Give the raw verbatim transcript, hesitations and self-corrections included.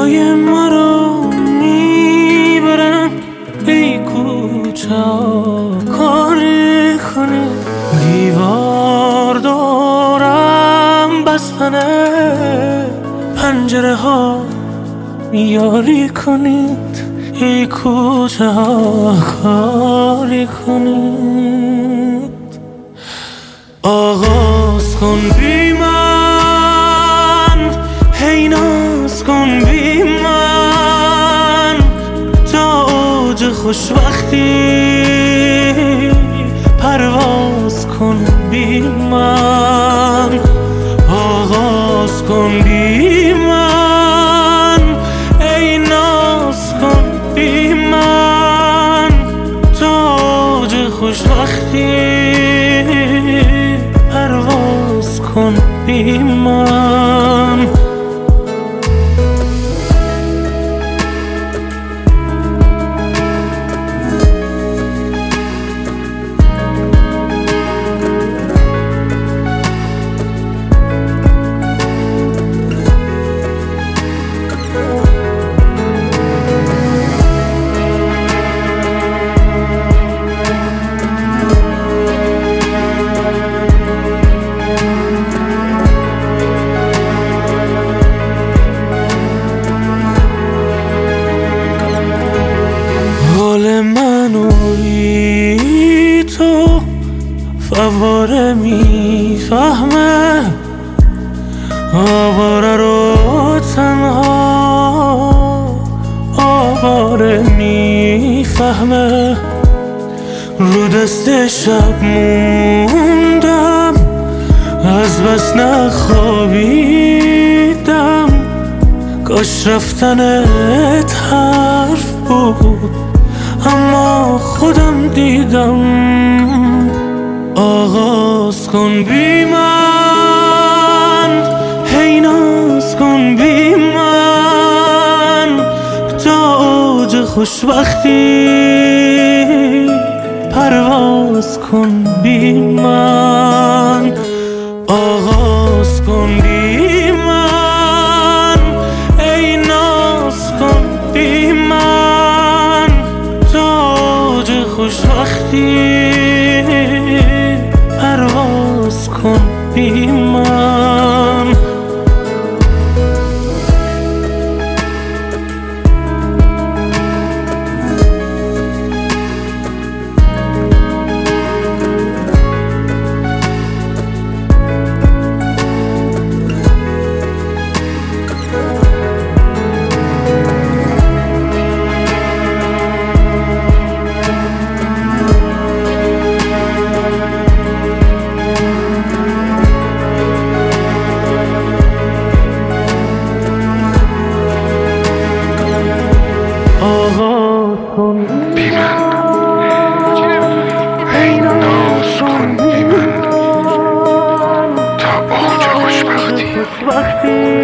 جای ما رو میبرن، ای کوچه کاری کنی، دیوار دورم بستنه، پنجره ها یاری کنید، ای کوچه ها کاری کنید. آغاز کن بی من، هی ناز کن بی من، تا اوج خوشبختی پرواز کن بی من. آغاز کن بی من، ای ناز کن بی من، تا اوج خوشبختی پرواز کن بی من. حال من و بی تو فواره میفهمه، آواره رو تنها آواره میفهمه. رو دست شب موندم، از بس نخوابیدم، کاش رفتنت حرف بود اما خودم دیدم. آغاز کن بی من، هی ناز کن بی من، تا اوج خوشبختی پرواز کن بی من. آغاز کن بی من، ای ناز کن بی من، تا اوج خوشبختی پرواز کن بی من. آغاز کن بی من، ای ناز کن بی من، تا اوج خوشبختی